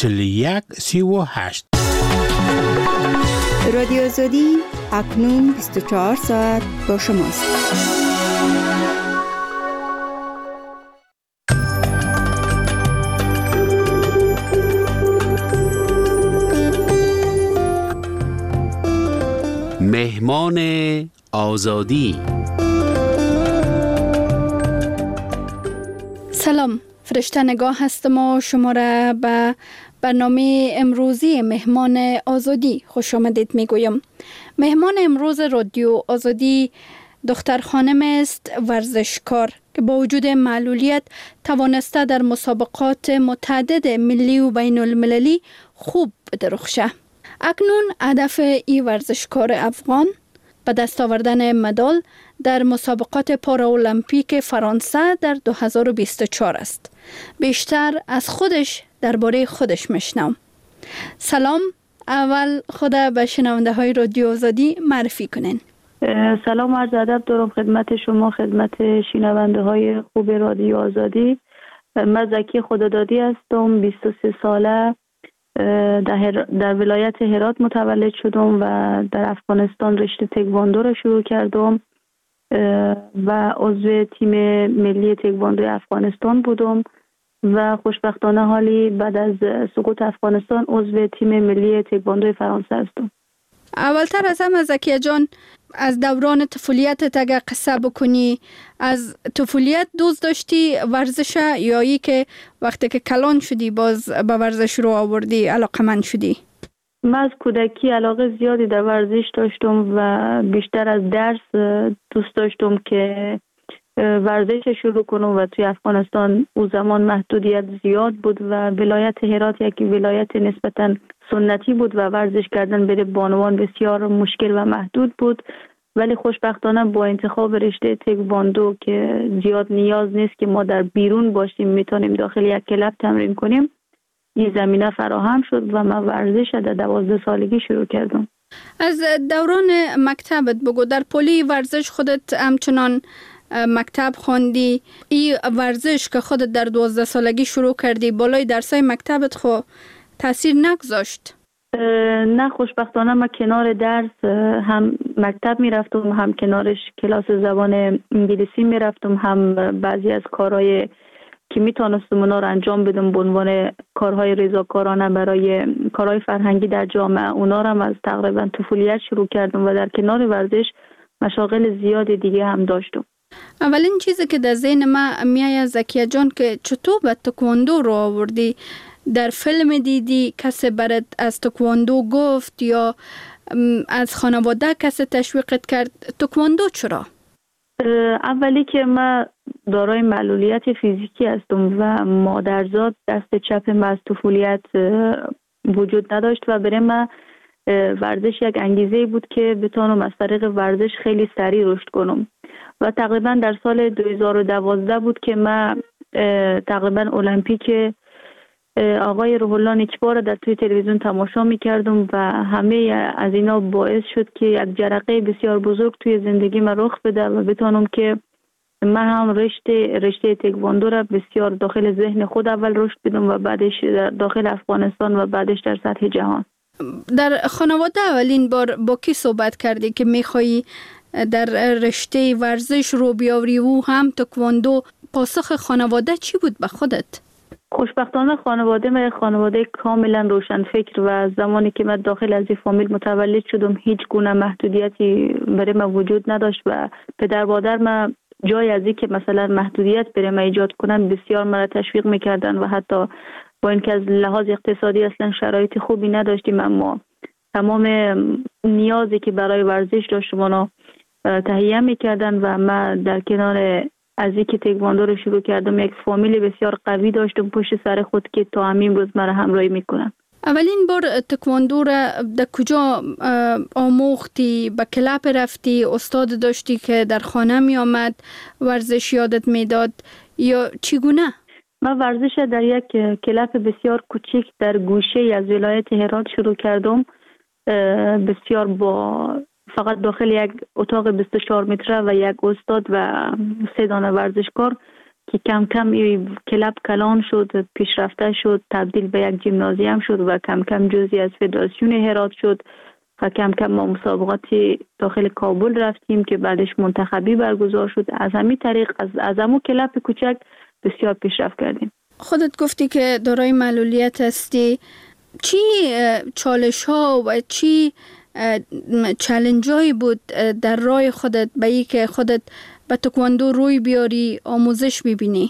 4138. رادیو آزادی اکنون 24 ساعت با شماست. مهمان آزادی. سلام، فرشته نگاه هستم و شما را به برنامه امروزی مهمان آزادی خوش آمدید میگویم. مهمان امروز رادیو آزادی دختر خانم است ورزشکار که با وجود معلولیت توانسته در مسابقات متعدد ملی و بین المللی خوب بدرخشه. اکنون هدف این ورزشکار افغان به دست آوردن مدال در مسابقات پاراولمپیک فرانسه در 2024 است. بیشتر از خودش درباره خودش میشنوم. سلام، اول خود به شنونده های رادیو آزادی معرفی کنین. سلام و عرض ادب دارم خدمت شما، خدمت شنونده های خوب رادیو آزادی. من زکی خدادادی هستم، 23 ساله، در ولایت هرات متولد شدم و در افغانستان رشته تکواندو را شروع کردم و عضو تیم ملی تکواندو افغانستان بودم و خوشبختانه حالی بعد از سقوط افغانستان عضو تیم ملی تکواندو فرانسه هستم. اولتر از همه زکیه جان، از دوران طفولیتت اگه قصه بکنی، از طفولیت دوست داشتی ورزش یا ای که وقتی که کلان شدی باز به ورزش رو آوردی علاقمند شدی؟ من از کودکی علاقه زیادی در ورزش داشتم و بیشتر از درس دوست داشتم که ورزش شروع کنم و توی افغانستان او زمان محدودیت زیاد بود و ولایت هرات یکی ولایت نسبتاً سنتی بود و ورزش کردن برای بانوان بسیار مشکل و محدود بود، ولی خوشبختانه با انتخاب رشته تکواندو که زیاد نیاز نیست که ما در بیرون باشیم، میتونیم داخل یک کلاب تمرین کنیم، این زمینه فراهم شد و من ورزش در 12 سالگی شروع کردم. از دوران مکتبت بگو، در پلی ورزش خودت همچنان مکتب خوندی، این ورزش که خودت در 12 سالگی شروع کردی بالای درسای مکتبت خو تاثیر نگذاشت؟ نه، خوشبختانه من کنار درس هم مکتب میرفتم، هم کنارش کلاس زبان انگلیسی میرفتم، هم بعضی از کارهای که میتونستم اونا رو انجام بدم به عنوان کارهای رضاکارانه برای کارهای فرهنگی در جامعه، اونا رو هم از تقریبا طفولیت شروع کردم و در کنار ورزش مشاغل زیاد دیگه هم داشتم. اولین چیزی که در ذهن من میاد زکیه جان که چطور به تکواندو رو آوردی؟ در فیلم دیدی کسی برات از تکواندو گفت یا از خانواده کسی تشویقت کرد؟ تکواندو چرا؟ اولی که من دارای معلولیت فیزیکی هستم و مادرزاد دست چپ من از طفولیت وجود نداشت و برای من ورزش یک انگیزه بود که بتونم از طریق ورزش خیلی سریع رشد کنم و تقریبا در سال 2012 بود که من تقریبا المپیک آقای روح الله نیکبار در توی تلویزیون تماشا می‌کردم و همه از اینا باعث شد که یک جرقه بسیار بزرگ توی زندگی من رخ بده و بتونم که من هم رشته تکواندو را بسیار داخل ذهن خود اول رشد بدم و بعدش در داخل افغانستان و بعدش در سطح جهان. در خانواده اولین بار با کی صحبت کردی که می‌خوای در رشته ورزش رو بیاوری و هم تکواندو؟ پاسخ خانواده چی بود به خودت؟ خوشبختانه خانواده من خانواده کاملا روشن فکر و زمانی که من داخل از این فامیل متولد شدم هیچ گونه محدودیتی برای من وجود نداشت و پدر مادر من جای از این که مثلا محدودیت برای من ایجاد کنن بسیار مرا تشویق میکردن و حتی با اینکه از لحاظ اقتصادی اصلا شرایط خوبی نداشتیم اما تمام نیازی که برای ورزش داشتم اونا تهیه میکردن و من در کنار از اینکه تکواندو رو شروع کردم یک فامیل بسیار قوی داشتم پشت سر خود که تا همین روز مرا همراهی میکنن. اولین بار تکواندو را در کجا آموختی؟ به کلاب رفتی؟ استاد داشتی که در خانه می آمد ورزش یادت میداد یا چگونه؟ من ورزش در یک کلاب بسیار کوچیک در گوشه از ولایت هرات شروع کردم، بسیار با فقط داخل یک اتاق 24 متره و یک استاد و 3 دانه ورزشکار که کم کم این کلاب کلان شد، پیشرفته شد، تبدیل به یک جیمنازیوم شد و کم کم جزئی از فدراسیون هرات شد و کم کم ما مسابقات داخل کابل رفتیم که بعدش منتخبی برگزار شد. از همین طریق از همون کلاب کوچک بسیار پیشرفت کردیم. خودت گفتی که دارای معلولیت هستی. چی چالش ها و چی چالش هایی بود در راه خودت به ای که خودت به تکواندو روی بیاری، آموزش ببینی؟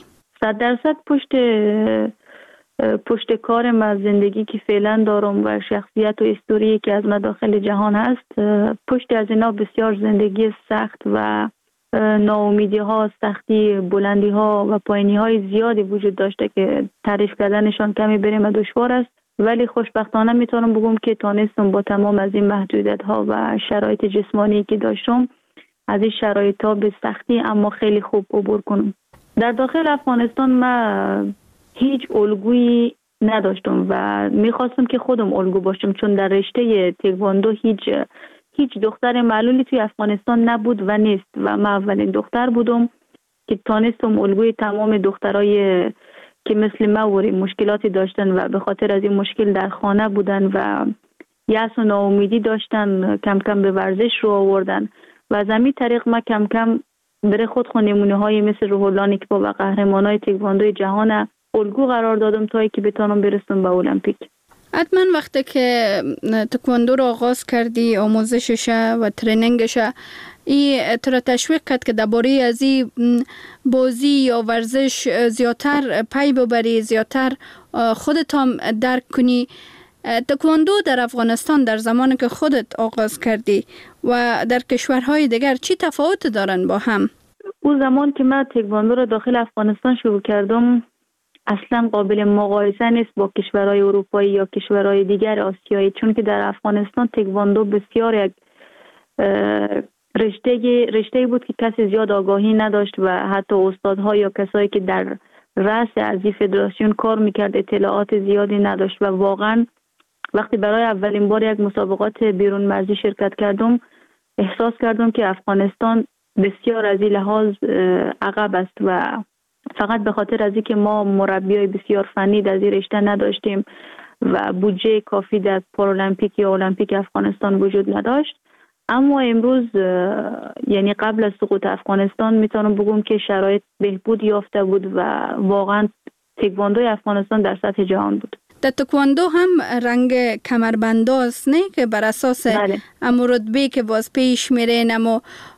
100% پشت کارم از زندگی که فعلا دارم و شخصیت و استوری که از من داخل جهان هست، پشت از اینا بسیار زندگی سخت و ناامیدی ها، سختی، بلندی ها و پایینی های زیادی وجود داشته که تعریف کردنشان کمی بریم دشوار است. ولی خوشبختانه میتونم بگم که تانستم با تمام از این محدودیت ها و شرایط جسمانی که داشتم از این شرایط ها به سختی اما خیلی خوب عبور کنم. در داخل افغانستان من هیچ الگویی نداشتم و میخواستم که خودم الگو باشم، چون در رشته تکواندو هیچ دختر معلولی توی افغانستان نبود و نیست و من اولین دختر بودم که تانستم الگوی تمام دخترای که مثل ما مشکلاتی داشتن و به خاطر از این مشکل در خانه بودن و یأس و ناامیدی داشتن کم کم به ورزش رو آوردن و از همین طریق ما کم کم برای خود نمونه های مثل روح الله نیکبا و قهرمان های تکواندوی جهان الگو قرار دادم تا که بتونم برسم به المپیک. حتما وقتی که تکواندو رو آغاز کردی، آموزشش و ترینینگش، ای تو را تشویق کرد که درباره از این بازی یا ورزش زیادتر پی ببری، زیادتر خودت هم درک کنی. تکواندو در افغانستان در زمانی که خودت آغاز کردی و در کشورهای دیگر چی تفاوت دارن با هم؟ اون زمان که من تکواندو رو داخل افغانستان شروع کردم اصلا قابل مقایسه نیست با کشورهای اروپایی یا کشورهای دیگر آسیایی، چون که در افغانستان تکواندو بسیار یک رشته بود که کسی زیاد آگاهی نداشت و حتی استادها یا کسایی که در رأس از این فدراسیون کار میکرد اطلاعات زیادی نداشت و واقعا وقتی برای اولین بار یک مسابقات بیرون مرزی شرکت کردم احساس کردم که افغانستان بسیار از این لحاظ عقب است و فقط به خاطر از اینکه ما مربیای بسیار فنی در این رشته نداشتیم و بودجه کافی در پارالمپیک یا المپیک افغانستان وجود نداشت. اما امروز یعنی قبل از سقوط افغانستان میتونم بگم که شرایط بهبود یافته بود و واقعا تکواندوی افغانستان در سطح جهان بود. در تکواندو هم رنگ کمربنداست نه که بر اساس امو رتبه که باز پیش میرین، امو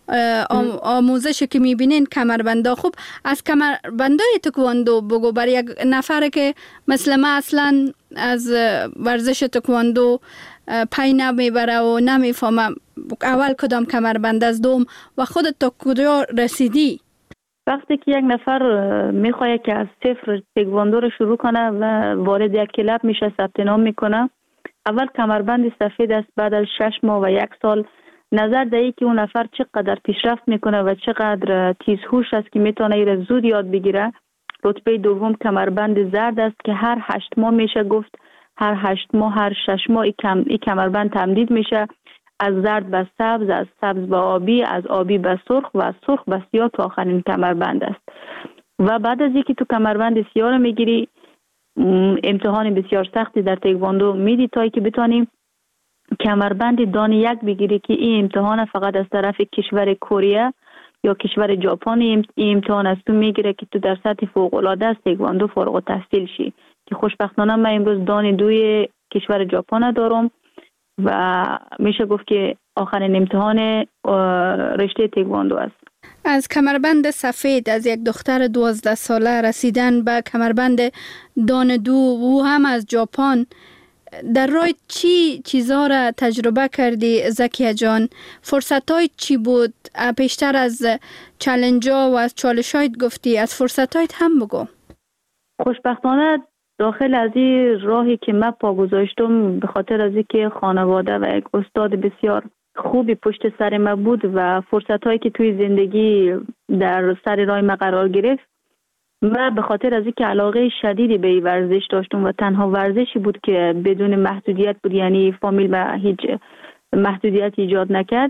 آموزش که میبینین کمربندا. خوب از کمربندای تکواندو بگو بر یک نفر که مثل ما اصلا از ورزش تکواندو پی نمیبره و نمیفهمه اول کدام کمربند از دوم و خودت تا کجا رسیدی؟ وقتی که یک نفر میخواد که از صفر تکواندو رو شروع کنه و وارد یک کلاب میشه، ثبت نام میکنه، اول کمربند سفید است. بعد از 6 ماه و 1 سال نظر دهی که اون نفر چقدر پیشرفت میکنه و چقدر تیزهوش است که میتونه ایره زود یاد بگیره. رتبه دوم کمربند زرد است که هر 8 ماه میشه گفت، هر 8 ماه هر 6 ماه این کمربند تمدید میشه، از زرد به سبز، از سبز به آبی، از آبی به سرخ و از سرخ به سیاه که آخرین کمربند است. و بعد از اینکه تو کمربند سیاه رو میگیری امتحان بسیار سختی در تکواندو میدی تا که بتونی کمربند دان 1 بگیری که این امتحان فقط از طرف کشور کره یا کشور ژاپن این امتحان از تو میگیره که تو در سطح فوق العاده از تکواندو فارغ التحصیل شی، که خوشبختانه من امروز دان 2 کشور ژاپن دارم و میشه گفت که آخرین امتحان رشته تکواندو است. از کمربند سفید از یک دختر 12 ساله رسیدن به کمربند دان 2 و هم از ژاپن، در راه چی چیزها را تجربه کردی زکیه جان؟ فرصت‌های چی بود؟ پیشتر از چالنج‌ها و از چالش‌هایت گفتی، از فرصت‌هایت هم بگو. خوشبختانه داخل از این راهی که من پا گذاشتم به خاطر از اینکه خانواده و یک استاد بسیار خوبی پشت سر من بود و فرصت‌هایی که توی زندگی در سر راه من قرار گرفت، من به خاطر از اینکه علاقه شدیدی به این ورزش داشتم و تنها ورزشی بود که بدون محدودیت بود، یعنی فامیل و هیچ محدودیت ایجاد نکرد،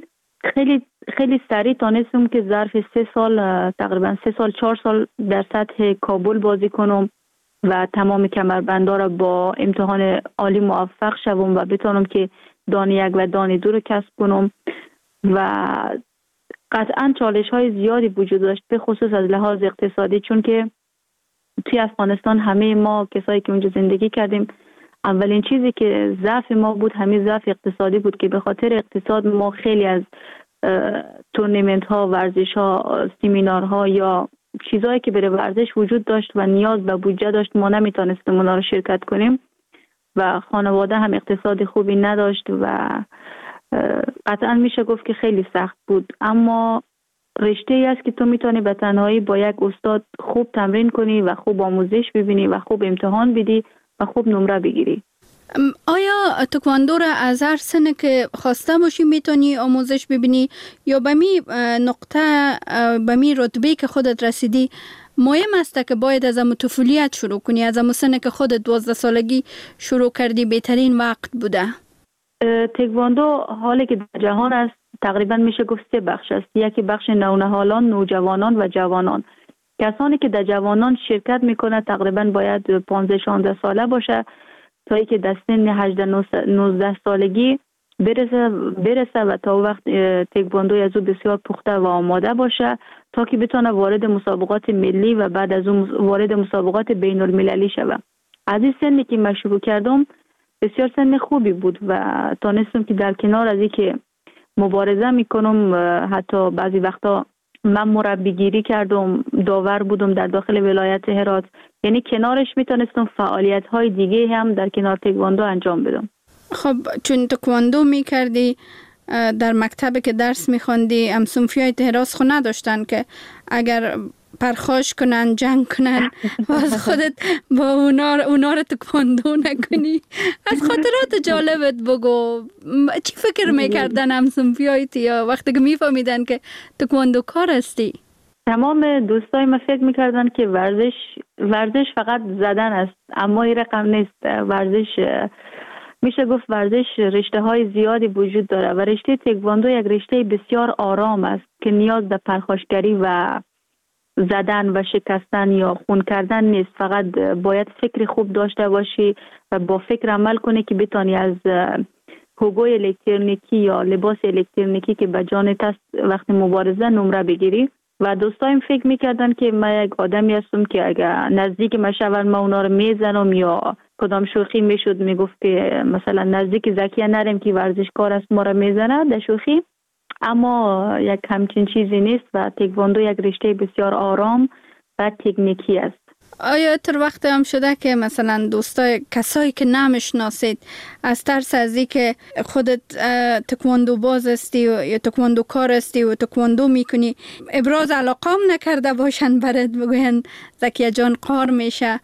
خیلی خیلی سریع تانستم که ظرف 3 سال تقریبا 3 سال 4 سال در سطح کابل بازی کنم و تمام کمربندها را با امتحان عالی موفق شوم و بتونم که دانه 1 و دانه 2 رو کسب کنم. و قطعا چالش های زیادی وجود داشت، به خصوص از لحاظ اقتصادی، چون که توی افغانستان همه ما کسایی که اونجا زندگی کردیم اولین چیزی که ضعف ما بود همین ضعف اقتصادی بود که به خاطر اقتصاد ما خیلی از تورنمنت ها، ورزش ها، سمینارها یا چیزایی که برای ورزش وجود داشت و نیاز به بودجه داشت ما نمیتونستیم اونا رو شرکت کنیم و خانواده هم اقتصاد خوبی نداشت و قطعا میشه گفت که خیلی سخت بود. اما رشته ای است که تو میتونی به تنهایی با یک استاد خوب تمرین کنی و خوب آموزش ببینی و خوب امتحان بدی و خوب نمره بگیری. آیا تکواندو را از هر سنی که خواسته باشی میتونی آموزش ببینی یا به می نقطه به می رتبه که خودت رسیدی مهم است که باید از طفولیت شروع کنی، از سنی که خودت 12 سالگی شروع کردی بهترین وقت بوده؟ تکواندو حالی که در جهان است تقریبا میشه گفت 3 بخش است. یکی بخش نونهالان، نوجوانان و جوانان. کسانی که در جوانان شرکت میکنه تقریبا باید 15-16 ساله باشه تا اینکه در سن 18-19 سالگی برسه و تا وقت تکواندو از او بسیار پخته و آماده باشه تا که بتونه وارد مسابقات ملی و بعد از اون وارد مسابقات بین المللی شود. از این سنی که من شروع کردم بسیار سن خوبی بود و تانستم که در کنار از اینکه مبارزه میکنم حتی بعضی وقتا من مربیگیری کردم، داور بودم در داخل ولایت هرات، یعنی کنارش میتونستم فعالیت های دیگه هم در کنار تکواندو انجام بدم. خب چون تکواندو میکردی در مکتب که درس میخوندی هم صنفیای تهراس خو نداشتن که اگر پرخاش کنن جنگ کنن از خودت با اونا رو تکواندو نکنی؟ از خاطرات جالبت بگو، چی فکر میکردن هم صنفیای یا وقتی که میفهمیدن که تکواندو کار هستی؟ تمام دوستای من فکر میکردن که ورزش فقط زدن است، اما این رقم نیست. ورزش میشه گفت ورزش رشته های زیادی وجود داره و رشته تکواندو یک رشته بسیار آرام است که نیاز به پرخاشگری و زدن و شکستن یا خون کردن نیست. فقط باید فکر خوب داشته باشی و با فکر عمل کنی که بتانی از حقوق الکترونیکی یا لباس الکترونیکی که به جانت است وقت مبارزه نمره بگیری. و دوستایم فکر میکردن که من یک آدمی هستم که اگر نزدیک من شون من اونا رو میزنم یا کدام شوخی میشد میگفت که مثلا نزدیک زکیه نریم که ورزشکار است ما رو میزنه در شوخی. اما یک همچین چیزی نیست و تکواندو یک رشته بسیار آرام و تکنیکی است. آیا تر وقت هم شده که مثلا دوستای کسایی که نمیشناسید از ترس از این که خودت تکواندو باز استی یا تکواندو کار استی و تکواندو میکنی ابراز علاقه نکرده باشن برات بگوین زکیه جان قار میشه،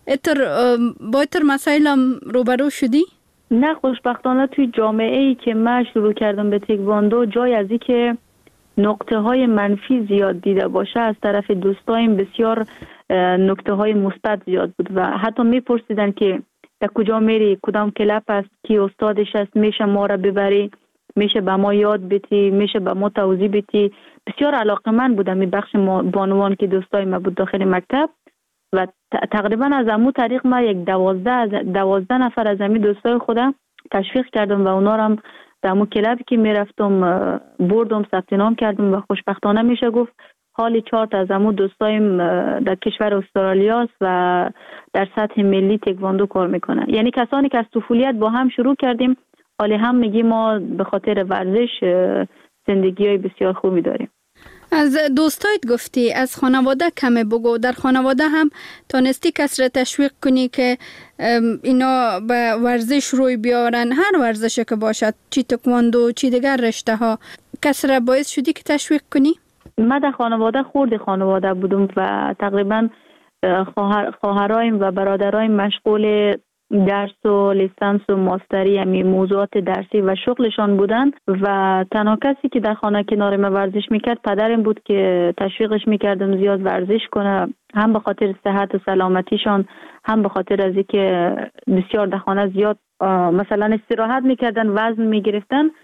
با ایتر مسائل هم روبرو شدی؟ نه، خوشبختانه توی جامعه ای که من شروع کردم به تکواندو جای از این که نقطه های منفی زیاد دیده باشه از طرف دوستایم بسیار نکته های مثبت زیاد بود و حتی میپرسیدن که در کجا میری، کدام کلاب است، کی استادش است، میشه ما را ببری، میشه به ما یاد بدی، میشه به ما توضیح بدی. بسیار علاقه‌مند بودم این بخش بانوان که دوستای ما بود داخل مکتب و تقریبا از امو طریق ما یک 12 نفر از امی دوستای خودم تشویق کردم و اونا هم در امو کلابی که میرفتم بردم، ثبت نام کردم و خوشبختانه میشه گفت حالی 4 تا از امو دوستایم در کشور استرالیا است و در سطح ملی تکواندو کار میکنن. یعنی کسانی که از طفولیت با هم شروع کردیم حالی هم میگیم ما به خاطر ورزش زندگی های بسیار خوبی داریم. از دوستایت گفتی، از خانواده کمه بگو. در خانواده هم تانستی کس را تشویق کنی که اینا به ورزش روی بیارن، هر ورزشی که باشد، چی تکواندو چی دیگر رشته ها، کس را باعث شدی که تشویق کنی؟ من در خانواده بودم و تقریبا خواهرایم و برادرایم مشغول درس و لیسانس و ماستری همی موضوعات درسی و شغلشان بودن و تنها کسی که در خانه کنار ما ورزش میکرد پدرم بود که تشویقش میکردم زیاد ورزش کنه، هم به خاطر صحت و سلامتیشان، هم به خاطر از اینکه بسیار در خانه زیاد مثلا استراحت میکردن، وزن میگرفتن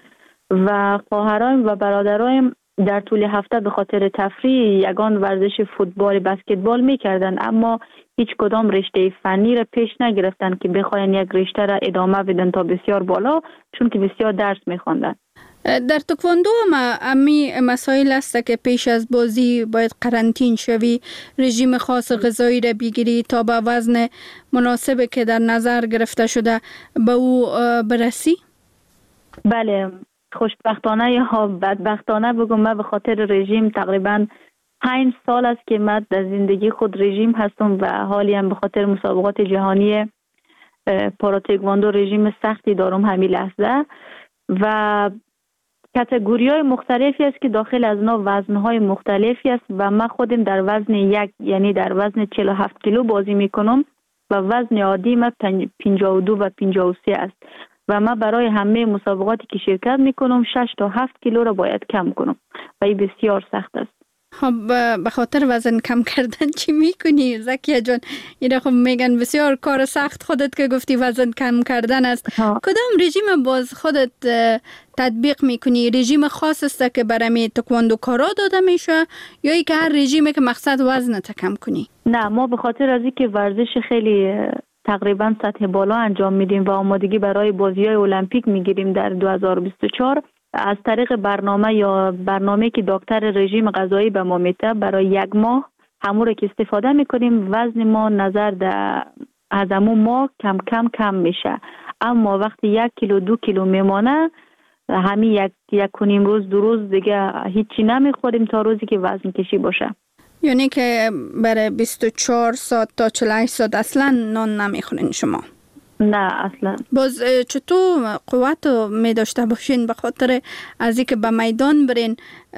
و خواهرایم و برادرایم در طول هفته به خاطر تفریح یگان ورزش فوتبال بسکتبال میکردن، اما هیچ کدام رشته فنی را پیش نگرفتن که بخواین یک رشته را ادامه بدن تا بسیار بالا، چون که بسیار درس میخواندن. در تکواندو امی مسائل است که پیش از بازی باید قرنطین شوی، رژیم خاص غذایی را بگیری تا به وزن مناسب که در نظر گرفته شده به او برسی؟ بله، خوشبختانه یا بدبختانه بگم، من به خاطر رژیم تقریبا 5 سال است که من در زندگی خود رژیم هستم و حالی هم به خاطر مسابقات جهانی پاراتکواندو رژیم سختی دارم همین لحظه و کاتگوری های مختلفی است که داخل از نا وزن های مختلفی است و من خودم در وزن یعنی در وزن 47 کیلو بازی میکنم و وزن عادی من 52 و 53 است و من برای همه مسابقاتی که شرکت میکنم 6 تا 7 کیلو را باید کم کنم و این بسیار سخت است. خب به خاطر وزن کم کردن چی میکنی زکیه جان؟ اینا خب میگن بسیار کار سخت خودت که گفتی وزن کم کردن است. کدام رژیم باز خودت تطبیق میکنی؟ رژیم خاص است که برای تکواندو کارا داده میشه یا ای که هر رژیمی که مقصد وزنت کم کنی؟ نه، ما به خاطر از اینکه ورزش خیلی تقریبا سطح بالا انجام میدیم و آمادگی برای بازی‌های المپیک میگیریم در 2024 از طریق برنامه که دکتر رژیم غذایی به ما میده برای 1 ماه همون که استفاده میکنیم وزن ما نظر از همون ماه کم میشه، اما وقتی 1 کیلو 2 کیلو میمانه همین یک کنیم روز 2 روز دیگه هیچی نمیخوریم تا روزی که وزن کشی باشه. یعنی که برای 24 ساعت تا 48 ساعت اصلا نان نمیخورین شما؟ نه اصلا. باز چطور قوت می داشته باشین به خاطر از اینکه به میدان برین؟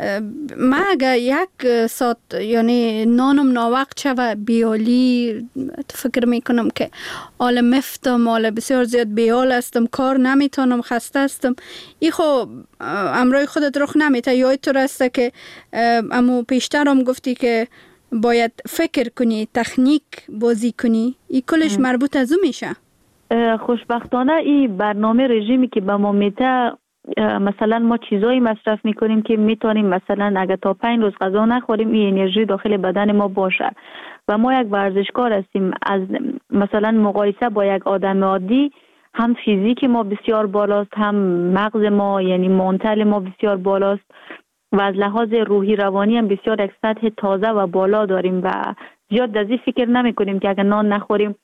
ما اگه 1 ساعت یعنی نانم ناوقت شوه بیالی فکر میکنم که حال مفتم، حال بسیار زیاد بیال هستم، کار نمیتونم، خسته هستم. ای خب امروی خودت رخ نمیته یا اینطور است که امو پیشترم گفتی که باید فکر کنی، تکنیک بازی کنی، ای کلش مربوط از او میشه؟ خوشبختانه این برنامه رژیمی که به ما میده مثلا ما چیزایی مصرف میکنیم که میتونیم مثلا اگر تا 5 روز غذا نخوریم این انرژی داخل بدن ما باشه و ما یک ورزشکار هستیم. از مثلا مقایسه با یک آدم عادی هم فیزیک ما بسیار بالاست، هم مغز ما یعنی منتل ما بسیار بالاست و از لحاظ روحی روانی هم بسیار یک سطح تازه و بالا داریم و زیاد از این فکر نمی کنیم که اگر نان نخوریم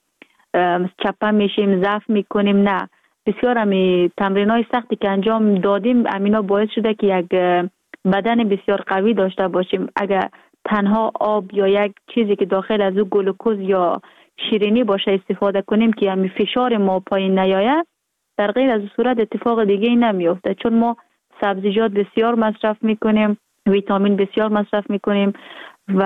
چپه میشیم، ضعف میکنیم. نه، بسیار همی تمرینای سختی که انجام دادیم امینا باعث شده که یک بدن بسیار قوی داشته باشیم. اگر تنها آب یا یک چیزی که داخل از او گلوکوز یا شیرینی باشه استفاده کنیم که همی فشار ما پایین نیاید، در غیر از صورت اتفاق دیگه نمیفته، چون ما سبزیجات بسیار مصرف میکنیم، ویتامین بسیار مصرف میکنیم و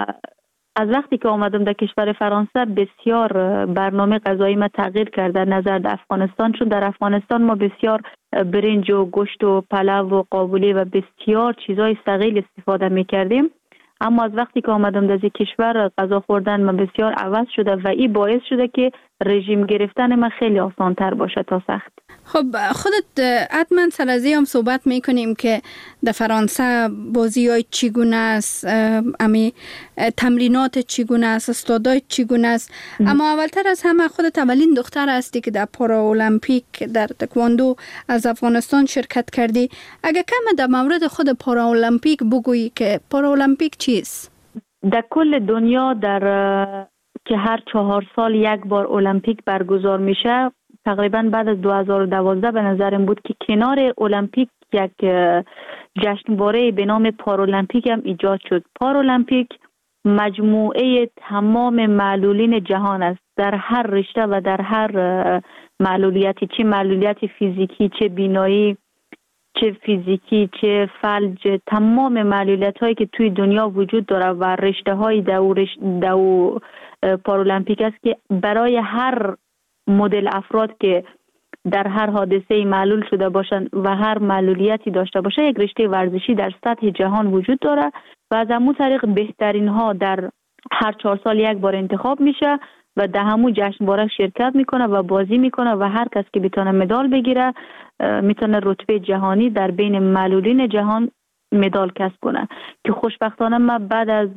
از وقتی که آمدم در کشور فرانسه بسیار برنامه غذایی ما تغییر کرده نظر در افغانستان، چون در افغانستان ما بسیار برنج و گوشت و پلو و قابلی و بسیار چیزای ثقیل استفاده میکردیم، اما از وقتی که آمدم در این کشور غذا خوردن من بسیار عوض شده و این باعث شده که رژیم گرفتن من خیلی آسان تر باشه تا سخت. خب خودت حتما سر از هم صحبت میکنیم که در فرانسه بازی های چگونه است، امی تمرینات چگونه است، استادای چگونه است، اما اولتر از همه خودت اولین دختر هستی که در پارا المپیک در تکواندو از افغانستان شرکت کردی. اگه کم در مورد خود پارا المپیک بگویی که پارا المپیک چیست؟ در کل دنیا که هر 4 سال 1 بار المپیک برگزار میشه، تقریبا بعد از 2012 به نظرم بود که کنار المپیک یک جشنواره به نام پارالمپیک هم ایجاد شد. پارالمپیک مجموعه تمام معلولین جهان است، در هر رشته و در هر معلولیتی، چه معلولیت فیزیکی، چه بینایی، چه فیزیکی، چه فلج، تمام معلولیت هایی که توی دنیا وجود داره و رشته های دو پارالمپیک است که برای هر مدل افراد که در هر حادثه معلول شده باشند و هر معلولیتی داشته باشه یک رشته ورزشی در سطح جهان وجود داره و از همون طریق بهترین ها در هر 4 سال 1 بار انتخاب میشه و در همون جشنواره شرکت میکنه و بازی میکنه و هر کس که بتونه مدال بگیره میتونه رتبه جهانی در بین معلولین جهان مدال کسب کنه. که خوشبختانه ما بعد از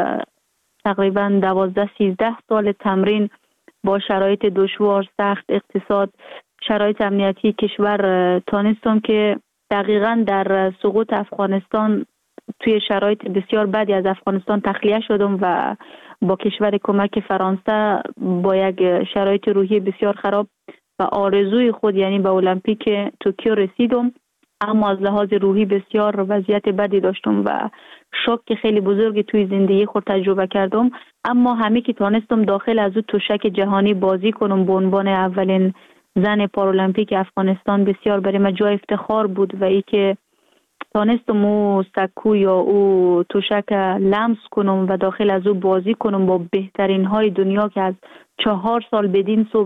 تقریبا 12-13 سال تمرین با شرایط دشوار، سخت، اقتصاد، شرایط امنیتی کشور تانستم که دقیقاً در سقوط افغانستان توی شرایط بسیار بدی از افغانستان تخلیه شدم و با کشور کمک فرانسه با یک شرایط روحی بسیار خراب و آرزوی خود یعنی به المپیک توکیو رسیدم. اما از لحاظ روحی بسیار وضعیت بدی داشتم و شوک خیلی بزرگی توی زندگی خود تجربه کردم. اما همه که تانستم داخل از اون تشک جهانی بازی کنم به عنوان اولین زن پارالمپیک افغانستان بسیار برای من جای افتخار بود و ای که تانستم او سکو یا او تشک لمس کنم و داخل از او بازی کنم با بهترین های دنیا که از 4 سال بدین صبح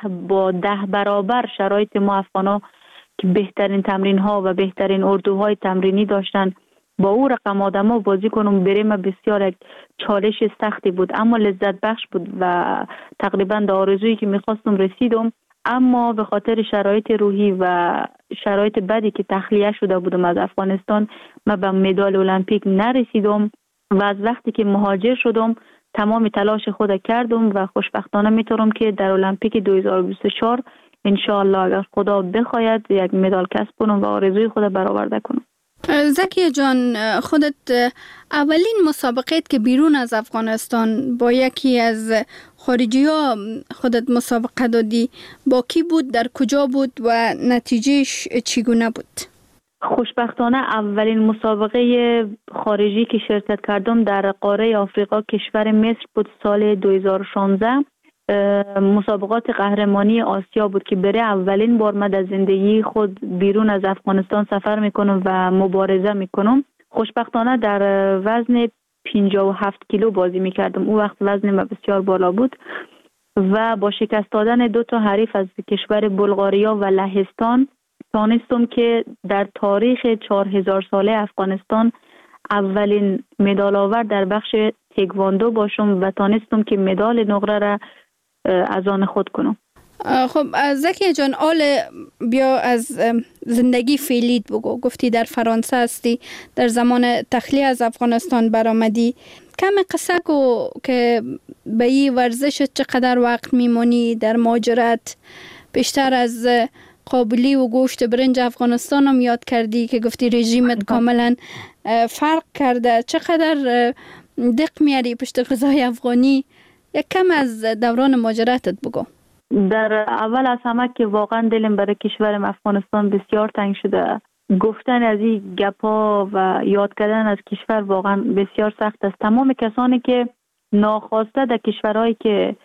10 برابر شرایط ما افغانا که بهترین تمرین ها و بهترین اردوهای تمرینی داشتن با او رقم آدم ها بازی کنم برای من بسیار یک چالش سختی بود اما لذت بخش بود و تقریبا در آرزویی که میخواستم رسیدم. اما به خاطر شرایط روحی و شرایط بدی که تخلیه شده بودم از افغانستان من به مدال المپیک نرسیدم و از وقتی که مهاجر شدم تمام تلاش خود کردم و خوشبختانه میتونم که در المپیک 2024 انشاءالله اگر خدا بخواید یک مدال کسب کنم و آرزوی خود برآورده کنم. زکیه جان، خودت اولین مسابقات که بیرون از افغانستان با یکی از خارجی ها خودت مسابقه دادی با کی بود، در کجا بود و نتیجهش چگونه بود؟ خوشبختانه اولین مسابقه خارجی که شرکت کردم در قاره آفریقا کشور مصر بود سال 2016. مسابقات قهرمانی آسیا بود که برای اولین بار من در زندگی خود بیرون از افغانستان سفر میکنم و مبارزه میکنم. خوشبختانه در وزن 57 کیلو بازی میکردم. اون وقت وزن من بسیار بالا بود و با شکست دادن 2 حریف از کشور بلغاریا و لهستان تانستم که در تاریخ 4000 ساله افغانستان اولین مدال آور در بخش تکواندو باشم و تانستم که مدال نقره را از آن خود کنم. خب زکیه جان، بیا از زندگی فعلیت بگو. گفتی در فرانسه هستی، در زمان تخلیه از افغانستان برآمدی. کم قصه کو که به این ورزش چقدر وقت میمونی در مهاجرت؟ بیشتر از قابلی و گوشت برنج افغانستان هم یاد کردی که گفتی رژیمت کاملا فرق کرده. چقدر دق میاری پشت غذای افغانی؟ یک کم از دوران مهاجرتت بگو. در اول از همه که واقعا دلم برای کشورم افغانستان بسیار تنگ شده. گفتن از این گپا و یاد کردن از کشور واقعا بسیار سخت است. تمام کسانی که ناخواسته در کشورهایی که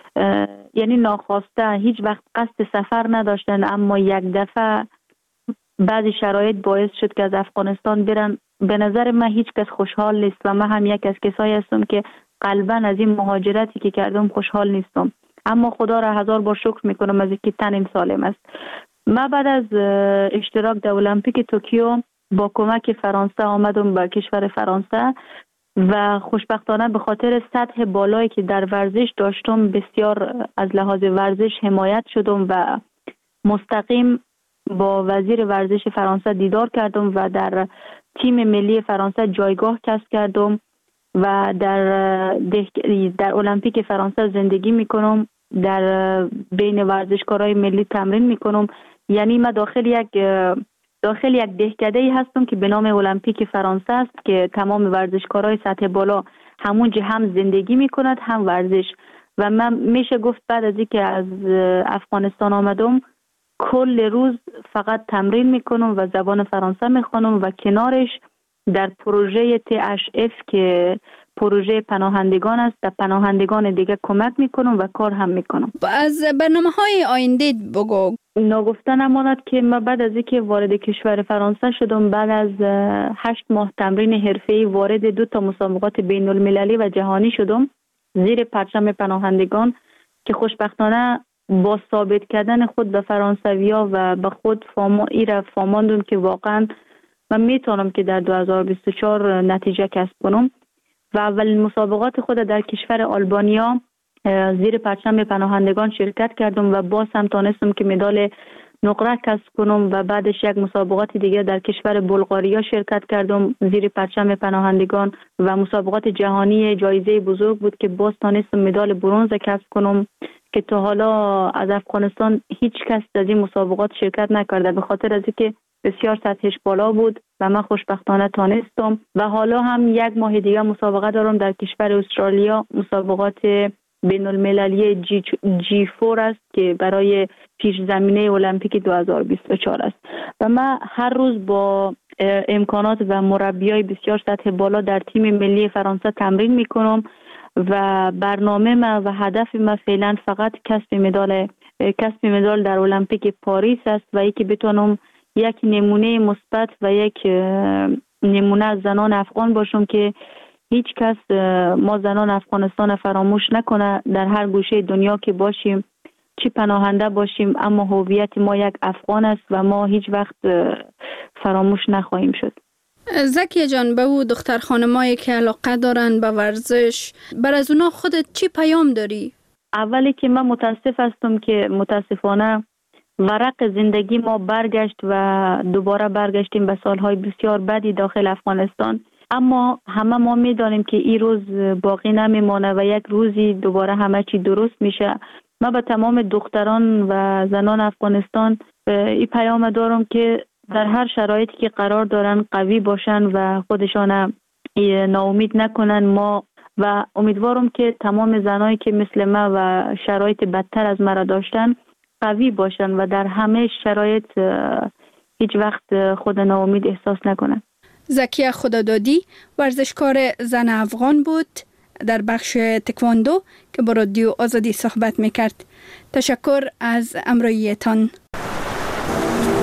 یعنی ناخواسته هیچ وقت قصد سفر نداشتن اما یک دفعه بعضی شرایط باعث شد که از افغانستان برن، به نظر من هیچ کس خوشحال نیست و من هم یک از کسایی هستم که قلباً از این مهاجرتی که کردم خوشحال نیستم. اما خدا را 1000 بار شکر میکنم از اینکه تنم سالم است. من بعد از اشتراک در المپیک توکیو با کمک فرانسه آمدم به کشور فرانسه و خوشبختانه به خاطر سطح بالایی که در ورزش داشتم بسیار از لحاظ ورزش حمایت شدم و مستقیم با وزیر ورزش فرانسه دیدار کردم و در تیم ملی فرانسه جایگاه کسب کردم و در المپیک فرانسه زندگی میکنم، در بین ورزشکارای ملی تمرین میکنم. یعنی من داخل یک دهکده هستم که به نام المپیک فرانسه است که تمام ورزشکارای سطح بالا همونجا هم زندگی میکند هم ورزش. و من میشه گفت بعد از اینکه از افغانستان آمدم کل روز فقط تمرین میکنم و زبان فرانسه میخوانم و کنارش در پروژه THF که پروژه پناهندگان است در پناهندگان دیگه کمک میکنم و کار هم میکنم. از برنامه‌های آینده بگو. نگفته نماند که من بعد از اینکه وارد کشور فرانسه شدم بعد از 8 ماه تمرین حرفه‌ای وارد 2 مسابقات بین المللی و جهانی شدم زیر پرچم پناهندگان که خوشبختانه با ثابت کردن خود به فرانسویا و به خود فهمیدم که واقعا من میتونم که در 2024 نتیجه کسب کنم و اولین مسابقات خود در کشور آلبانیا زیر پرچم پناهندگان شرکت کردم و باز هم تانستم که مدال نقره کسب کنم و بعدش یک مسابقات دیگه در کشور بلغاریا شرکت کردم زیر پرچم پناهندگان و مسابقات جهانی جایزه بزرگ بود که باز تانستم مدال برنز کسب کنم که تا حالا از افغانستان هیچ کس در این مسابقات شرکت نکرده به خاطر از اینکه بسیار سطحش بالا بود و من خوشبختانه تانستم و حالا هم یک ماه دیگه مسابقه دارم در کشور استرالیا مسابقات بین المللی جی 4 است که برای پیش زمینه المپیک 2024 است و من هر روز با امکانات و مربیای بسیار سطح بالا در تیم ملی فرانسه تمرین میکنم و برنامه ما و هدف ما فعلا فقط کسب مدال در المپیک پاریس است و یکی بتونم یک نمونه مثبت و یک نمونه از زنان افغان باشم که هیچ کس ما زنان افغانستان فراموش نکنه در هر گوشه دنیا که باشیم چی پناهنده باشیم اما هویت ما یک افغان است و ما هیچ وقت فراموش نخواهیم شد. زکیه جان به او دختر خانمایی که علاقه دارن به ورزش بر از اونا خودت چی پیام داری؟ اولی که من متاسف هستم که متاسفانه ورق زندگی ما برگشت و دوباره برگشتیم به سالهای بسیار بدی داخل افغانستان اما همه ما میدانیم که این روز باقی نمیمانه و یک روزی دوباره همه چی درست میشه. من به تمام دختران و زنان افغانستان این پیام دارم که در هر شرایطی که قرار دارن قوی باشن و خودشان ناامید نکنن ما و امیدوارم که تمام زنایی که مثل ما و شرایط بدتر از مرا داشتن قوی باشن و در همه شرایط هیچ وقت خود ناامید احساس نکنن. زکیه خدادادی ورزشکار زن افغان بود در بخش تکواندو که با رادیو آزادی صحبت میکرد. تشکر از همراهیتان.